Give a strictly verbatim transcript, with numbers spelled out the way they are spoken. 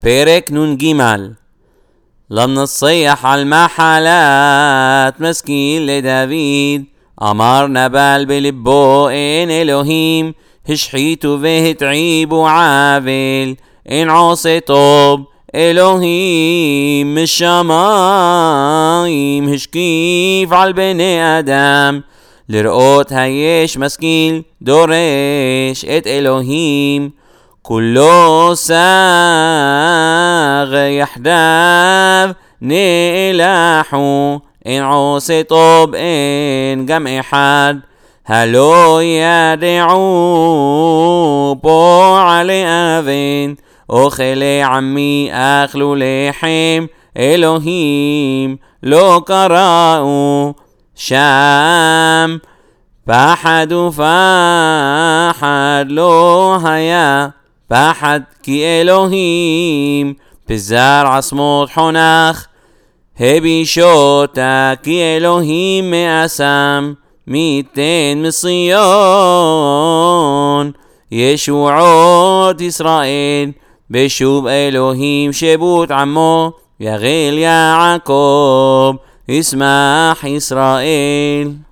פרק נ"ג. لما نصيح على المحلات مسكين لداويد أمر نبال بلبو إن إلهيم هشحيتو وهتعيبو عابل إن عاصي طوب إلهيم مش شمايم هشكيف على بني آدم لرقوت هيش مسكين دورش ات إلهيم كله ساغ يحداف نيلاحو إن عوسي طوب إن جمع حد هلو يدعو بو علي أذين أخلي عمي أخلو لحم إلهيم لو قرأوا شام פחד ופחד לא היה פחד כי אלוהים בזר עצמות חונך הבישותה כי אלוהים מעשם מיתן מציון ישועות ישראל בשוב אלוהים שבות עמו יגל יעקב ישמח ישראל.